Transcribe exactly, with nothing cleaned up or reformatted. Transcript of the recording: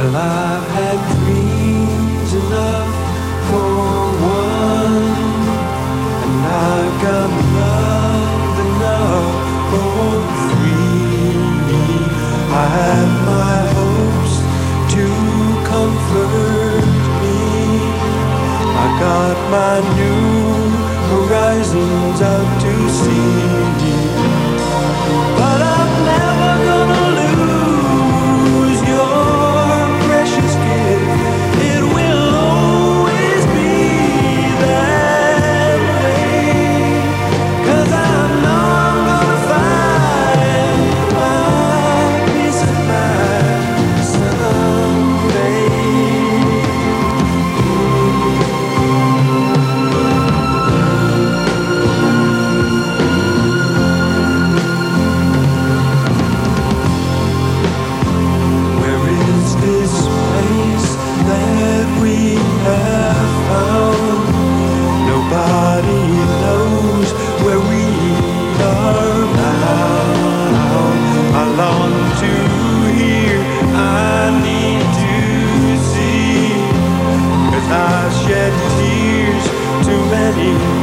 Well, I've had dreams enough for one, and I've got love enough for three. I have my hopes to comfort me. I got my new horizons out to sea. But I'm never gonna lose your precious gift. It will always be that way. 'Cause I know I'm gonna find my peace of mind someday. Where is this place that we have found? Nobody knows where we are bound. I long to hear, I need to see, 'cause I shed tears too many